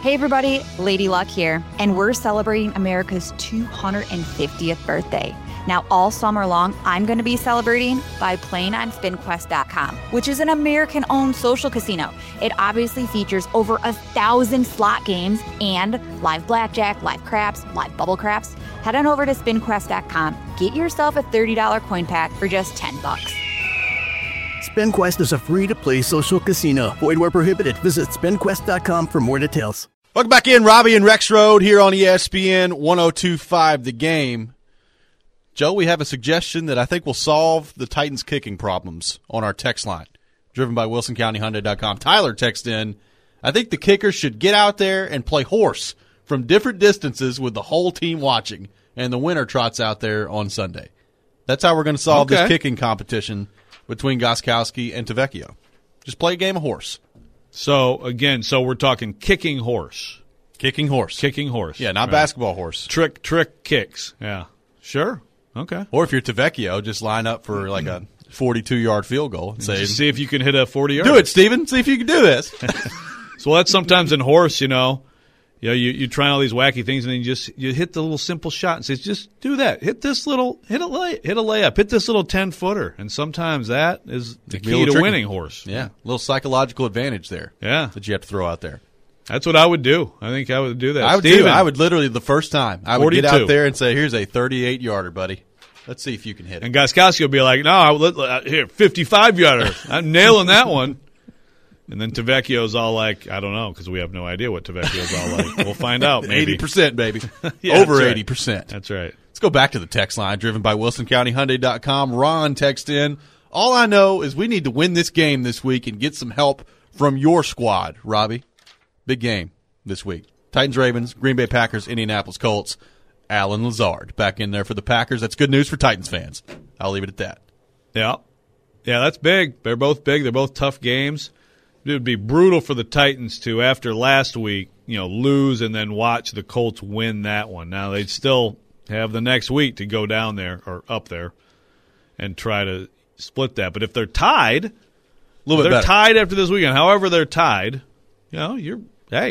Hey everybody, Lady Luck here, and we're celebrating America's 250th birthday. Now all summer long, I'm going to be celebrating by playing on SpinQuest.com, which is an American-owned social casino. It obviously features over 1,000 slot games and live blackjack, live craps, live bubble craps. Head on over to SpinQuest.com, get yourself a $30 coin pack for just $10. SpinQuest is a free-to-play social casino. Void where prohibited. Visit SpinQuest.com for more details. Welcome back in, Robbie and Rex Road here on ESPN 102.5 The Game. Joe, we have a suggestion that I think will solve the Titans' kicking problems on our text line, driven by WilsonCountyHyundai.com. Tyler texted in, I think the kickers should get out there and play horse from different distances with the whole team watching, and the winner trots out there on Sunday. That's how we're going to solve this kicking competition between Gostkowski and Tavecchio. Just play a game of horse. So, again, we're talking kicking horse. Kicking horse. Kicking horse. Yeah, not basketball horse. Trick kicks. Yeah. Sure. Okay. Or if you're Tavecchio, just line up for like a 42-yard field goal and say, just see if you can hit a 40-yard. Do it, Steven. See if you can do this. So that's sometimes in horse, you try all these wacky things, and then you hit the little simple shot and say, just do that. Hit a layup. Hit this little 10-footer. And sometimes that is the key to winning horse. Yeah, a little psychological advantage there. Yeah. That you have to throw out there. That's what I would do. I think I would do that. I would literally, the first time, I would 42. Get out there and say, here's a 38-yarder, buddy. Let's see if you can hit it. And Gostkowski will be like, no, here, 55-yarder. I'm nailing that one. And then Tavecchio's all like, I don't know, because we have no idea what Tavecchio's all like. We'll find out, maybe. 80%, baby. Yeah, over that's 80%. Right. That's right. Let's go back to the text line, driven by WilsonCountyHyundai.com. Ron texted in, all I know is we need to win this game this week and get some help from your squad, Robbie. Big game this week. Titans, Ravens, Green Bay Packers, Indianapolis Colts. Alan Lazard back in there for the Packers. That's good news for Titans fans. I'll leave it at that. Yeah. Yeah, that's big. They're both big. They're both tough games. It would be brutal for the Titans to, after last week, lose and then watch the Colts win that one. Now, they'd still have the next week to go down there or up there and try to split that. But if they're tied, tied after this weekend, however they're tied, you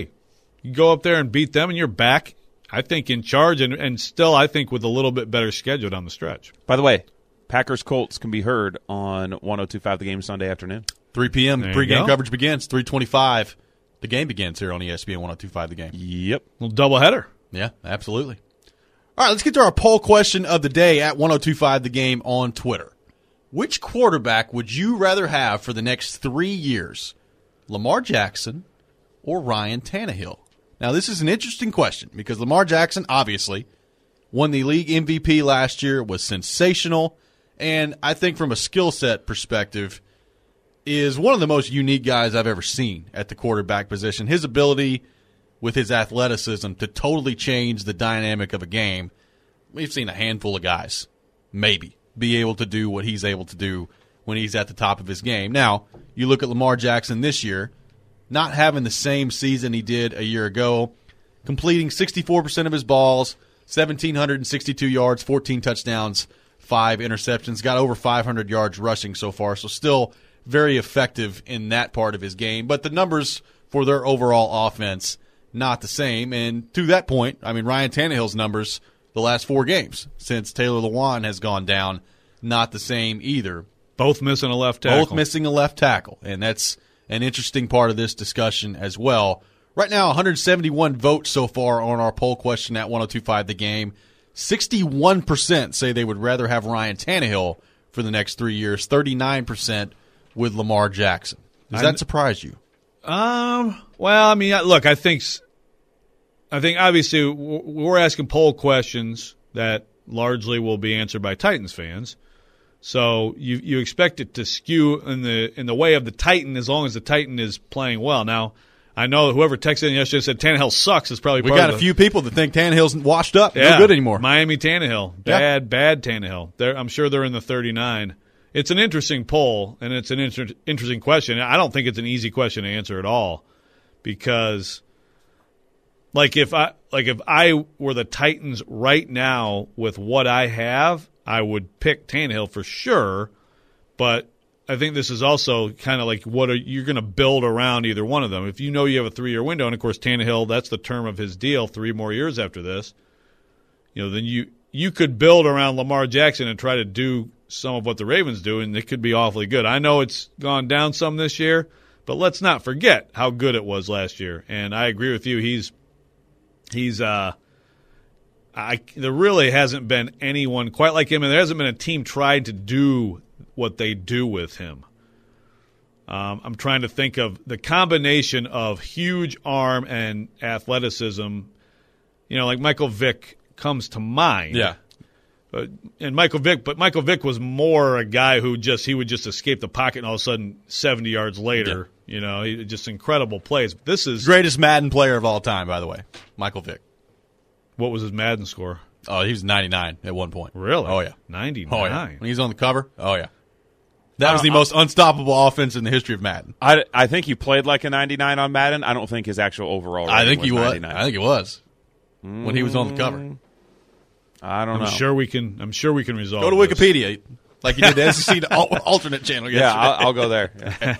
go up there and beat them and you're back, I think, in charge and still, I think, with a little bit better schedule down the stretch. By the way, Packers-Colts can be heard on 102.5 The Game Sunday afternoon. 3 p.m. Pre-game coverage begins. 3:25. The game begins here on ESPN 102.5 The Game. Yep. Little doubleheader. Yeah, absolutely. All right, let's get to our poll question of the day at 102.5 The Game on Twitter. Which quarterback would you rather have for the next 3 years, Lamar Jackson or Ryan Tannehill? Now, this is an interesting question because Lamar Jackson obviously won the league MVP last year, was sensational, and I think from a skill set perspective is one of the most unique guys I've ever seen at the quarterback position. His ability with his athleticism to totally change the dynamic of a game. We've seen a handful of guys maybe be able to do what he's able to do when he's at the top of his game. Now, you look at Lamar Jackson this year, not having the same season he did a year ago, completing 64% of his balls, 1,762 yards, 14 touchdowns, 5 interceptions, got over 500 yards rushing so far, so still very effective in that part of his game. But the numbers for their overall offense, not the same. And to that point, Ryan Tannehill's numbers the last 4 games since Taylor Lewan has gone down, not the same either. Both missing a left tackle. Both missing a left tackle. And that's an interesting part of this discussion as well. Right now, 171 votes so far on our poll question at 102.5 The Game. 61% say they would rather have Ryan Tannehill for the next 3 years. 39% with Lamar Jackson. Does that surprise you? Look, I think obviously we're asking poll questions that largely will be answered by Titans fans. So you expect it to skew in the way of the Titan as long as the Titan is playing well. Now, I know whoever texted in yesterday said Tannehill sucks is probably part of a few people that think Tannehill's washed up, no good anymore. Miami Tannehill, bad Tannehill. I'm sure they're in the 39. It's an interesting poll, and it's an interesting question. I don't think it's an easy question to answer at all because, if I were the Titans right now with what I have, I would pick Tannehill for sure. But I think this is also kind of like you're going to build around either one of them. If you know you have a 3-year window, and of course Tannehill, that's the term of his deal, 3 more years after this, then you could build around Lamar Jackson and try to do some of what the Ravens do, and it could be awfully good. I know it's gone down some this year, but let's not forget how good it was last year. And I agree with you. There really hasn't been anyone quite like him, and there hasn't been a team tried to do what they do with him. I'm trying to think of the combination of huge arm and athleticism. Like Michael Vick comes to mind. Yeah. And Michael Vick was more a guy who he would just escape the pocket and all of a sudden 70 yards later, he just incredible plays. But this is greatest Madden player of all time, by the way, Michael Vick. What was his Madden score? Oh, he was 99 at one point. Really? Oh, yeah. 99. Oh, yeah. When he was on the cover? Oh, yeah. That was the most unstoppable offense in the history of Madden. I think he played like a 99 on Madden. I don't think his actual overall rating I think was he was. 99. I think it was when he was on the cover. I don't know. I'm sure we can resolve. Go to this. Wikipedia, like you did the SEC alternate channel yesterday. Yeah, I'll go there.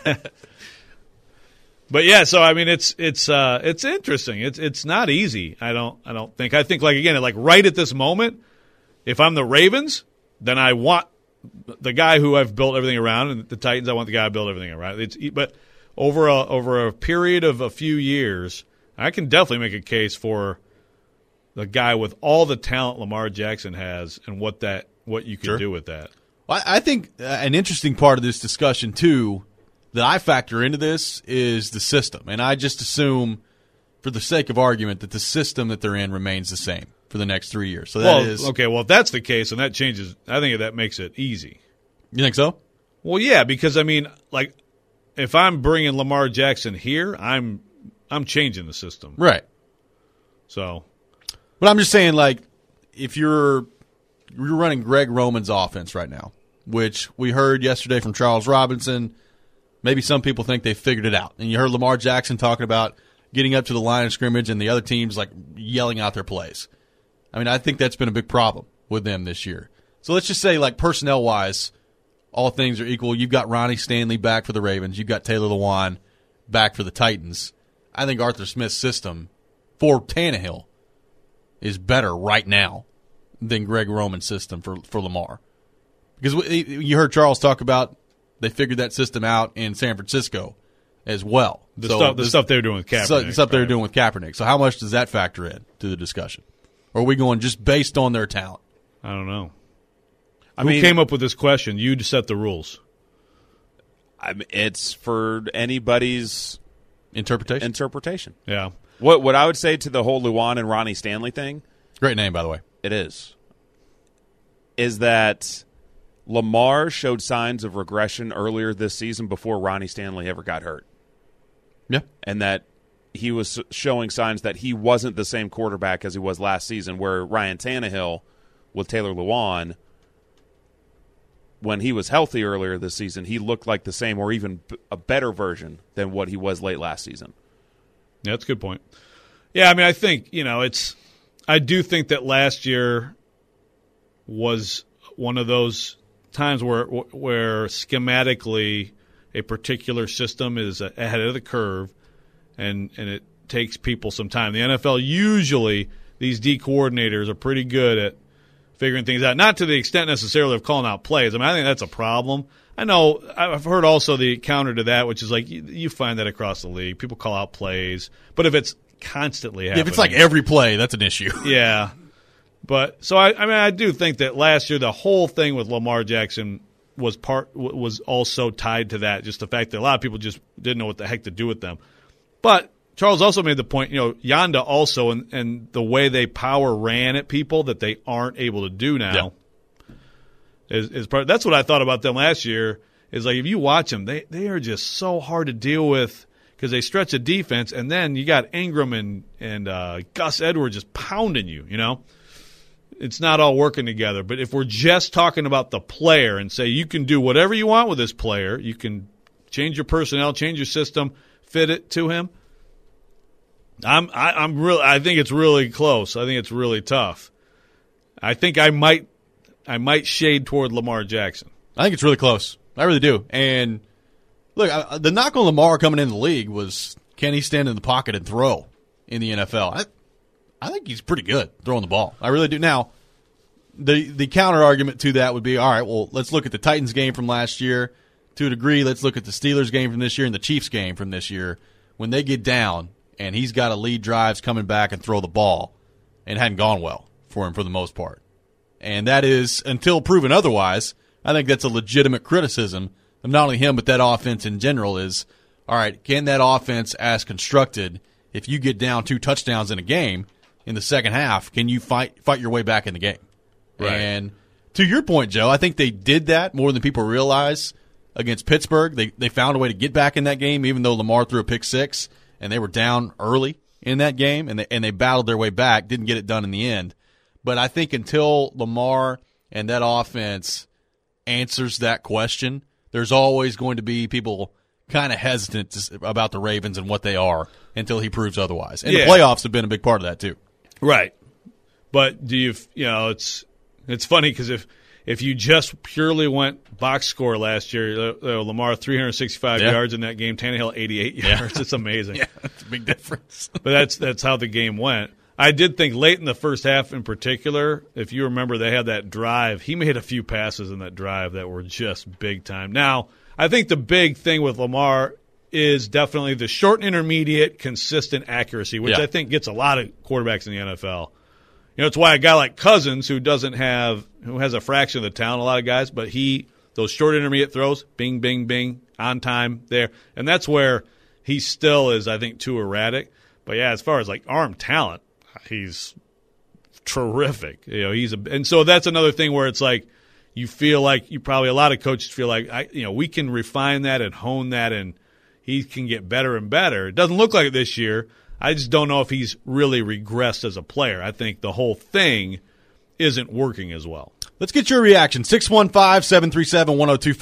But yeah, so I mean, it's interesting. It's not easy. I don't think. I think like right at this moment, if I'm the Ravens, then I want the guy who I've built everything around, and the Titans, I want the guy I built everything around. But over a period of a few years, I can definitely make a case for the guy with all the talent Lamar Jackson has, and what you can do with that. I think an interesting part of this discussion too, that I factor into this, is the system, and I just assume, for the sake of argument, that the system that they're in remains the same for the next 3 years. So okay. Well, if that's the case, and that changes, I think that makes it easy. You think so? Well, yeah, because I mean, like, if I'm bringing Lamar Jackson here, I'm changing the system, right? So. But I'm just saying, like, if you're running Greg Roman's offense right now, which we heard yesterday from Charles Robinson, maybe some people think they figured it out. And you heard Lamar Jackson talking about getting up to the line of scrimmage and the other teams, like, yelling out their plays. I mean, I think that's been a big problem with them this year. So let's just say, like, personnel-wise, all things are equal. You've got Ronnie Stanley back for the Ravens. You've got Taylor Lewan back for the Titans. I think Arthur Smith's system for Tannehill is better right now than Greg Roman's system for Lamar. Because you heard Charles talk about they figured that system out in San Francisco as well. The stuff they were doing with Kaepernick. The stuff they were doing with Kaepernick. So how much does that factor in to the discussion? Or are we going just based on their talent? I don't know. Who came up with this question? You set the rules. It's for anybody's interpretation. Yeah. What I would say to the whole Lewan and Ronnie Stanley thing, great name, by the way. It is that Lamar showed signs of regression earlier this season before Ronnie Stanley ever got hurt. Yeah. And that he was showing signs that he wasn't the same quarterback as he was last season, where Ryan Tannehill with Taylor Lewan, when he was healthy earlier this season, he looked like the same or even a better version than what he was late last season. Yeah, that's a good point. Yeah, I mean, I think, I do think that last year was one of those times where schematically a particular system is ahead of the curve, and it takes people some time. The NFL, usually these D coordinators are pretty good at figuring things out, not to the extent necessarily of calling out plays. I mean, I think that's a problem. I know I've heard also the counter to that, which is like you find that across the league. People call out plays, but if it's constantly happening, if it's like every play, that's an issue. Yeah. But so I do think that last year the whole thing with Lamar Jackson was also tied to that, just the fact that a lot of people just didn't know what the heck to do with them. But Charles also made the point, Yanda also and the way they power ran at people that they aren't able to do now. Yeah. Is part. That's what I thought about them last year. Is like if you watch them, they are just so hard to deal with because they stretch a defense, and then you got Ingram and Gus Edwards just pounding you. It's not all working together. But if we're just talking about the player and say you can do whatever you want with this player, you can change your personnel, change your system, fit it to him. I think it's really close. I think it's really tough. I think I might shade toward Lamar Jackson. I think it's really close. I really do. And look, the knock on Lamar coming into the league was, can he stand in the pocket and throw in the NFL? I think he's pretty good throwing the ball. I really do. Now, the counter argument to that would be, all right, well, let's look at the Titans game from last year. To a degree, let's look at the Steelers game from this year and the Chiefs game from this year. When they get down and he's got to lead drives coming back and throw the ball, and it hadn't gone well for him for the most part. And that is, until proven otherwise, I think that's a legitimate criticism of not only him but that offense in general is, all right, can that offense as constructed, if you get down 2 touchdowns in a game in the second half, can you fight your way back in the game? Right. And to your point, Joe, I think they did that more than people realize against Pittsburgh. They found a way to get back in that game, even though Lamar threw a pick 6, and they were down early in that game, and they battled their way back, didn't get it done in the end. But I think until Lamar and that offense answers that question, there's always going to be people kind of hesitant about the Ravens and what they are until he proves otherwise. And the playoffs have been a big part of that too. Right. But do you know, it's funny because if you just purely went box score last year, Lamar 365 yards in that game, Tannehill 88 yards. It's amazing. Yeah, that's a big difference. But that's how the game went. I did think late in the first half in particular, if you remember, they had that drive. He made a few passes in that drive that were just big time. Now, I think the big thing with Lamar is definitely the short and intermediate consistent accuracy, which I think gets a lot of quarterbacks in the NFL. You know, it's why a guy like Cousins, who has a fraction of the talent, a lot of guys, but those short intermediate throws, bing, bing, bing, on time there. And that's where he still is, I think, too erratic. But yeah, as far as like arm talent, he's terrific. You know, and so that's another thing where it's like you feel like a lot of coaches feel like we can refine that and hone that, and he can get better and better. It doesn't look like it this year. I just don't know if he's really regressed as a player. I think the whole thing isn't working as well. Let's get your reaction. 615-737-1025,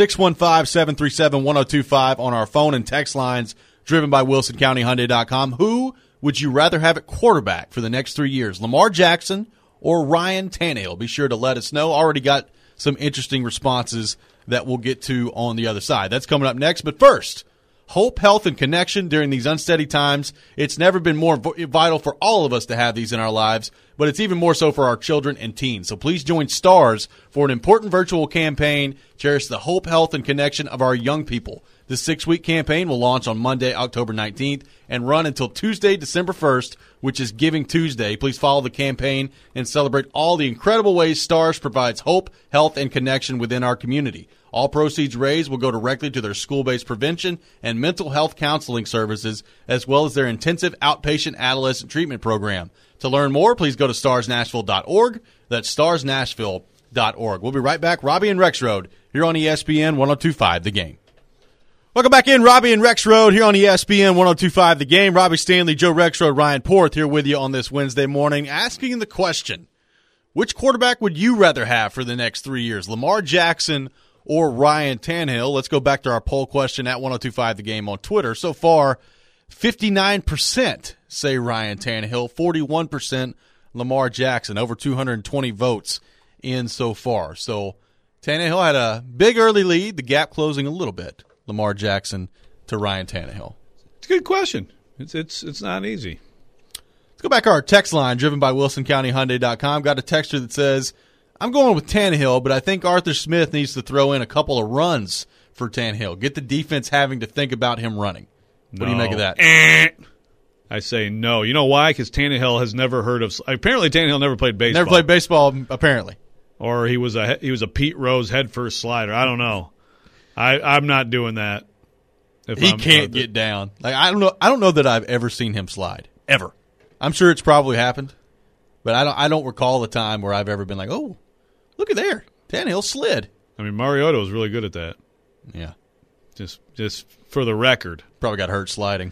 615-737-1025 on our phone and text lines driven by WilsonCountyHyundai.com. Who would you rather have at quarterback for the next 3 years, Lamar Jackson or Ryan Tannehill? Be sure to let us know. Already got some interesting responses that we'll get to on the other side. That's coming up next. But first, hope, health, and connection during these unsteady times. It's never been more vital for all of us to have these in our lives, but it's even more so for our children and teens. So please join STARS for an important virtual campaign. Cherish the hope, health, and connection of our young people. The 6-week campaign will launch on Monday, October 19th, and run until Tuesday, December 1st, which is Giving Tuesday. Please follow the campaign and celebrate all the incredible ways STARS provides hope, health, and connection within our community. All proceeds raised will go directly to their school-based prevention and mental health counseling services, as well as their intensive outpatient adolescent treatment program. To learn more, please go to starsnashville.org. That's starsnashville.org. We'll be right back. Robbie and Rexroad here on ESPN 102.5 The Game. Welcome back in, Robbie and Rexroad here on ESPN 102.5 The Game. Robbie Stanley, Joe Rexroad, Ryan Porth here with you on this Wednesday morning, asking the question, which quarterback would you rather have for the next 3 years, Lamar Jackson or Ryan Tannehill? Let's go back to our poll question at 102.5 The Game on Twitter. So far, 59% say Ryan Tannehill, 41% Lamar Jackson, over 220 votes in so far. So Tannehill had a big early lead, the gap closing a little bit. Lamar Jackson to Ryan Tannehill. It's a good question. It's not easy. Let's go back to our text line driven by WilsonCountyHyundai.com. Got a texter that says, I'm going with Tannehill, but I think Arthur Smith needs to throw in a couple of runs for Tannehill. Get the defense having to think about him running. What do you make of that? I say no. You know why? Because Tannehill has never heard of – apparently Tannehill never played baseball. Never played baseball, apparently. Or he was a Pete Rose head-first slider. I don't know. I'm not doing that. He can't get down. Like I don't know that I've ever seen him slide ever. I'm sure it's probably happened, but I don't recall the time where I've ever been like, oh, look at there, Tannehill slid. I mean, Mariota was really good at that. Yeah, just for the record, probably got hurt sliding.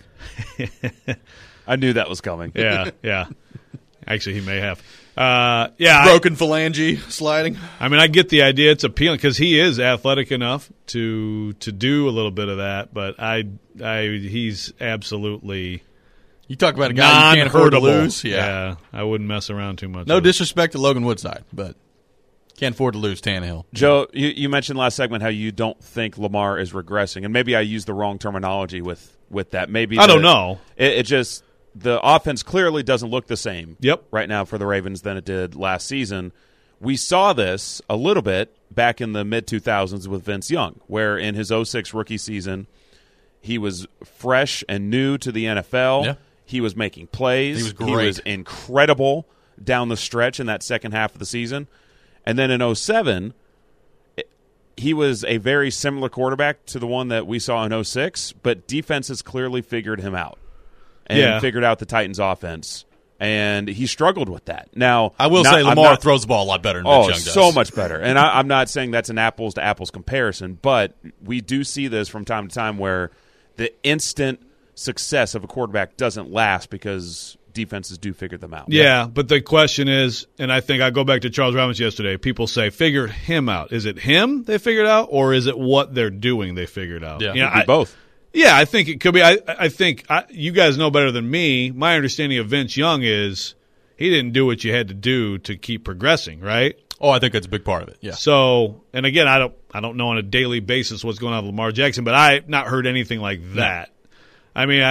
I knew that was coming. Yeah. Actually, he may have. Broken phalange sliding. I mean, I get the idea. It's appealing because he is athletic enough to do a little bit of that. But he's absolutely. You talk about a guy you can't afford to lose. Yeah, I wouldn't mess around too much. No disrespect to Logan Woodside, but Can't afford to lose Tannehill. Joe, you mentioned last segment how you don't think Lamar is regressing, and maybe I used the wrong terminology with that. Maybe I don't know. It just the offense clearly doesn't look the same. Yep. Right now for the Ravens than it did last season. We saw this a little bit back in the mid-2000s with Vince Young, where in his 06 rookie season, he was fresh and new to the NFL. Yeah. He was making plays. He was great. He was incredible down the stretch in that second half of the season. And then in 07, he was a very similar quarterback to the one that we saw in 06, but defenses clearly figured him out and figured out the Titans' offense. And he struggled with that. Now, I will say Lamar throws the ball a lot better than Vince Young does. So much better. And I'm not saying that's an apples-to-apples comparison, but we do see this from time to time where the instant success of a quarterback doesn't last because defenses do figure them out. Yeah, but the question is, and I think I go back to Charles Robinson yesterday, people say, figured him out. Is it him they figured out, or is it what they're doing they figured out? Yeah, it could be both. Yeah, I think it could be. I think you guys know better than me. My understanding of Vince Young is he didn't do what you had to do to keep progressing, right? Oh, I think that's a big part of it. Yeah. So, and again, I don't know on a daily basis what's going on with Lamar Jackson, but I've not heard anything like that. I mean,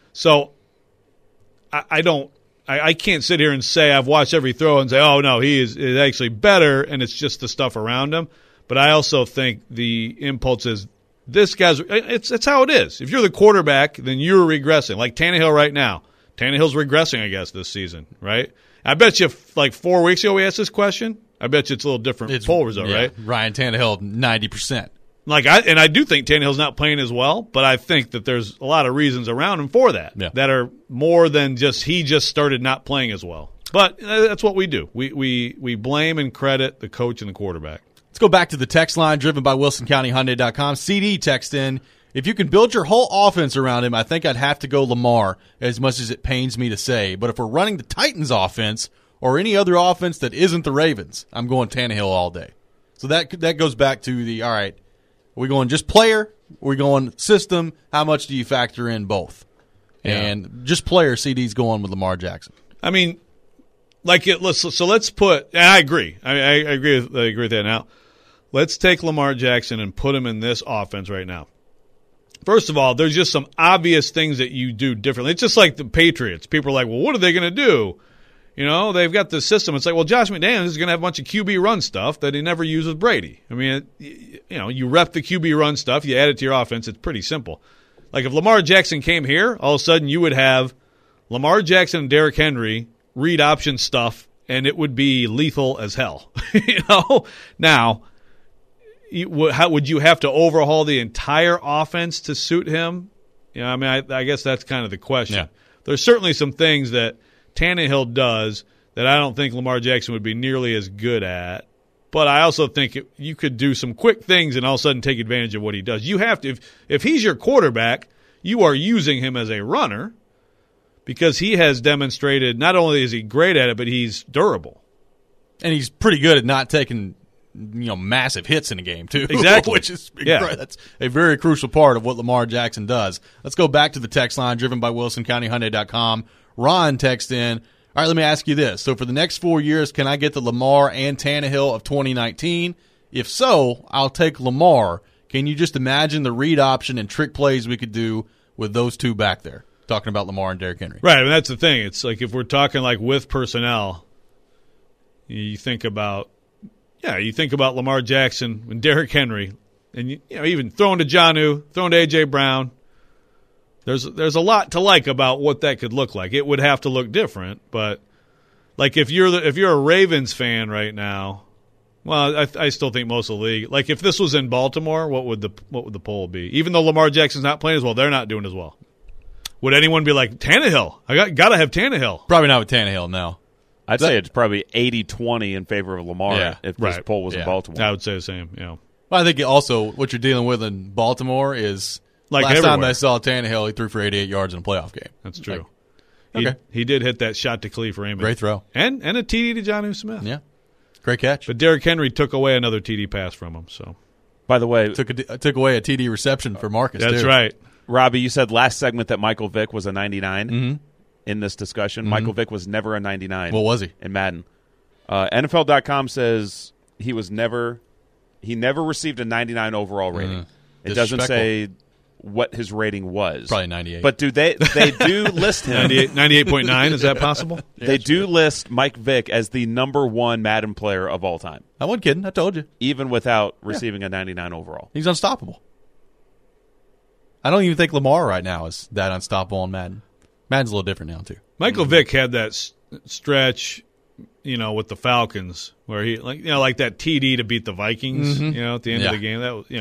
I can't sit here and say I've watched every throw and say, oh no, he is actually better, and it's just the stuff around him. But I also think the impulse is, this guy's – it's how it is. If you're the quarterback, then you're regressing. Like Tannehill right now. Tannehill's regressing, I guess, this season, right? I bet you like 4 weeks ago we asked this question. I bet you it's a little different poll result, right? Ryan Tannehill, 90%. I do think Tannehill's not playing as well, but I think that there's a lot of reasons around him for that that are more than just he just started not playing as well. But that's what we do. We blame and credit the coach and the quarterback. Let's go back to the text line driven by WilsonCountyHyundai.com. CD text in, if you can build your whole offense around him, I think I'd have to go Lamar, as much as it pains me to say. But if we're running the Titans offense or any other offense that isn't the Ravens, I'm going Tannehill all day. So that goes back to the, all right, are we going just player? Are we going system? How much do you factor in both? Yeah. And just player, CD's going with Lamar Jackson. I mean, let's put, and I agree. I agree with that now. Let's take Lamar Jackson and put him in this offense right now. First of all, there's just some obvious things that you do differently. It's just like the Patriots. People are like, well, what are they going to do? You know, they've got the system. It's like, well, Josh McDaniels is going to have a bunch of QB run stuff that he never used with Brady. I mean, you rep the QB run stuff, you add it to your offense. It's pretty simple. Like if Lamar Jackson came here, all of a sudden you would have Lamar Jackson and Derrick Henry read option stuff, and it would be lethal as hell. Now, how would you have to overhaul the entire offense to suit him? I mean, I guess that's kind of the question. Yeah. There's certainly some things that Tannehill does that I don't think Lamar Jackson would be nearly as good at. But I also think you could do some quick things and all of a sudden take advantage of what he does. You have to, if he's your quarterback, you are using him as a runner because he has demonstrated not only is he great at it, but he's durable. And he's pretty good at not taking massive hits in a game, too. Exactly. Which is that's a very crucial part of what Lamar Jackson does. Let's go back to the text line driven by WilsonCountyHyundai.com. Ron texts in, all right, let me ask you this. So for the next 4 years, can I get the Lamar and Tannehill of 2019? If so, I'll take Lamar. Can you just imagine the read option and trick plays we could do with those two back there? Talking about Lamar and Derrick Henry. Right, I mean, that's the thing. It's like if we're talking like with personnel, you think about Lamar Jackson and Derrick Henry, and even throwing to Jonnu, throwing to A.J. Brown. There's a lot to like about what that could look like. It would have to look different, but like if you're a Ravens fan right now, well, I still think most of the league. Like if this was in Baltimore, what would the poll be? Even though Lamar Jackson's not playing as well, they're not doing as well. Would anyone be like Tannehill? I gotta have Tannehill. Probably not with Tannehill. No. I'd say it's probably 80-20 in favor of Lamar if this poll was in Baltimore. I would say the same. Yeah. Well, I think also what you're dealing with in Baltimore is like last everywhere. time I saw Tannehill, he threw for 88 yards in a playoff game. That's true. He did hit that shot to Khalif Raymond. Great throw. And a TD to Jonnu Smith. Yeah. Great catch. But Derrick Henry took away another TD pass from him. So, by the way, took away a TD reception for Marcus. That's too. right. Robbie, you said last segment that Michael Vick was a 99 in this discussion. Michael Vick was never a 99. What was he? In Madden. NFL.com says he never received a 99 overall rating. It doesn't say what his rating was. Probably 98. But they do list him. 98.9, is that possible? They do list Mike Vick as the number 1 Madden player of all time. I wasn't kidding. I told you. Even without receiving a 99 overall. He's unstoppable. I don't even think Lamar right now is that unstoppable on Madden. Madden's a little different now, too. Michael Vick had that stretch, with the Falcons where he like that TD to beat the Vikings, at the end of the game. That was,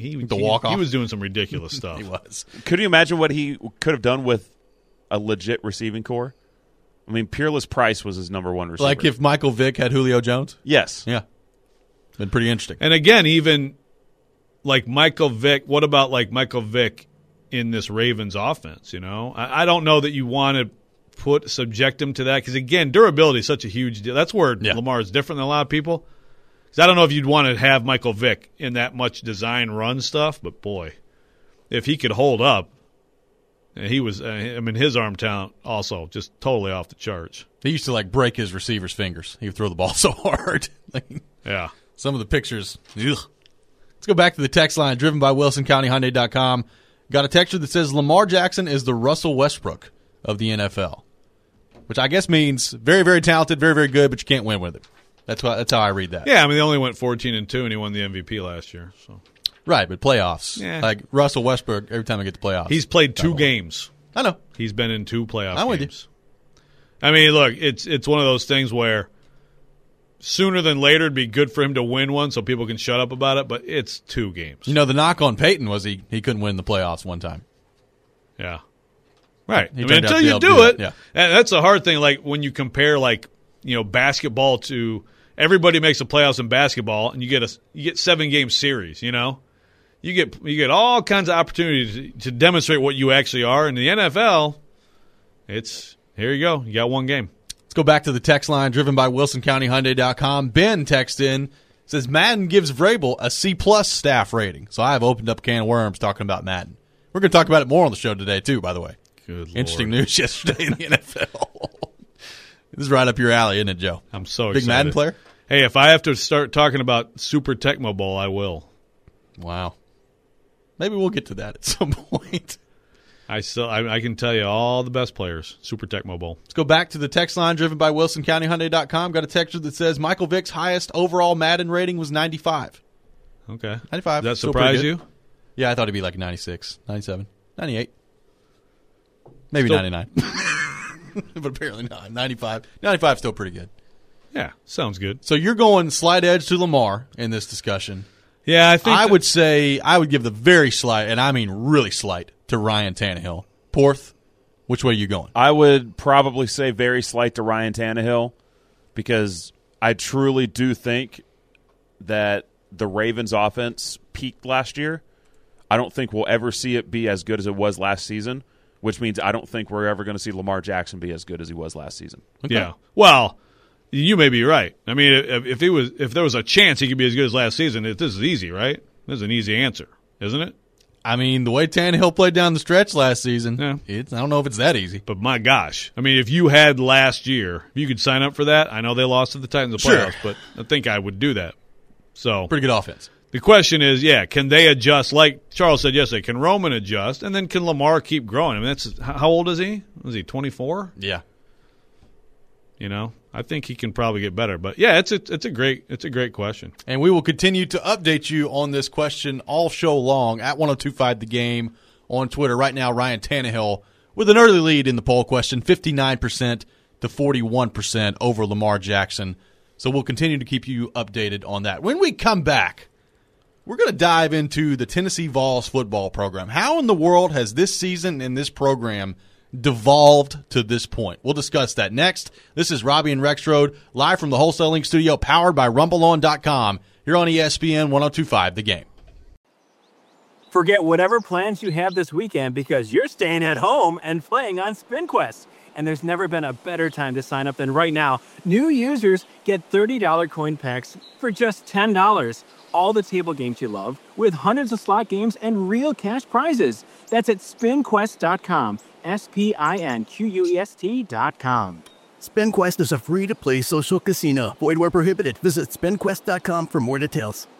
he was doing some ridiculous stuff. He was. Could you imagine what he could have done with a legit receiving core? I mean, Peerless Price was his number 1 receiver. Like if Michael Vick had Julio Jones? Yes. Yeah. Been pretty interesting. And again, even like Michael Vick, what about like Michael Vick in this Ravens offense, I don't know that you want to subject him to that because, again, durability is such a huge deal. That's where Lamar is different than a lot of people. Because I don't know if you'd want to have Michael Vick in that much design run stuff, but boy, if he could hold up, he was. His arm talent also just totally off the charts. He used to break his receivers' fingers. He would throw the ball so hard. Yeah. Some of the pictures. Ugh. Let's go back to the text line driven by WilsonCountyHyundai.com. Got a texture that says Lamar Jackson is the Russell Westbrook of the NFL, which I guess means very, very talented, very, very good, but you can't win with him. That's how I read that. Yeah, they only went 14-2, and he won the MVP last year. So right, but playoffs. Yeah. Like Russell Westbrook, every time I get to playoffs. He's played 2 games. I know. He's been in 2 playoff I'm with games. Look, it's one of those things where sooner than later it'd be good for him to win one so people can shut up about it, but it's 2 games. The knock on Peyton was he couldn't win the playoffs one time. Yeah. Right. Until you do it. Yeah. And that's a hard thing, like when you compare basketball to everybody makes the playoffs in basketball and you get 7-game series, You get all kinds of opportunities to demonstrate what you actually are. In the NFL, it's here you go. You got 1 game. Let's go back to the text line driven by WilsonCountyHyundai.com. Ben texts in, says Madden gives Vrabel a C+ staff rating. So I have opened up a can of worms talking about Madden. We're going to talk about it more on the show today, too, by the way. Good Interesting Lord. news yesterday in the NFL. This is right up your alley, isn't it, Joe? I'm so Big excited. Madden player? Hey, if I have to start talking about Super Tecmo Bowl, I will. Wow. Maybe we'll get to that at some point. I can tell you all the best players. Super Tecmo Bowl. Let's go back to the text line driven by WilsonCountyHyundai.com. Got a texture that says Michael Vick's highest overall Madden rating was 95. Okay. 95. Does that Still pretty surprise good. you? Yeah, I thought it'd be like 96, 97, 98. Maybe Still- 99. But apparently not. 95. 95 is still pretty good. Yeah, sounds good. So you're going slight edge to Lamar in this discussion. Yeah, I think I would say I would give the very slight, and I mean really slight, to Ryan Tannehill. Porth, which way are you going? I would probably say very slight to Ryan Tannehill because I truly do think that the Ravens offense peaked last year. I don't think we'll ever see it be as good as it was last season, which means I don't think we're ever going to see Lamar Jackson be as good as he was last season. Okay. Yeah. Well, you may be right. I mean, if there was a chance he could be as good as last season, this is easy, right? This is an easy answer, isn't it? I mean, the way Tannehill played down the stretch last season, Yeah. I don't know if it's that easy. But my gosh, I mean, if you had last year, if you could sign up for that. I know they lost to the Titans in the Sure. playoffs, but I think I would do that. So Pretty good offense. the question is, can they adjust? Like Charles said yesterday, can Roman adjust, and then can Lamar keep growing? I mean, that's how old is he? Was he 24? Yeah. I think he can probably get better. But yeah, it's a great question. And we will continue to update you on this question all show long at 1025 The Game on Twitter. Right now, Ryan Tannehill with an early lead in the poll question, 59% to 41% over Lamar Jackson. So we'll continue to keep you updated on that. When we come back, we're going to dive into the Tennessee Vols football program. How in the world has this season and this program devolved to this point? We'll discuss that next. This is Robbie and Rexroad, live from the Wholesaling Studio, powered by RumbleOn.com, here on ESPN 1025 The Game. Forget whatever plans you have this weekend because you're staying at home and playing on SpinQuest. And there's never been a better time to sign up than right now. New users get $30 coin packs for just $10. All the table games you love, with hundreds of slot games and real cash prizes. That's at SpinQuest.com. SpinQuest.com. SpinQuest is a free-to-play social casino. Void where prohibited. Visit SpinQuest.com for more details.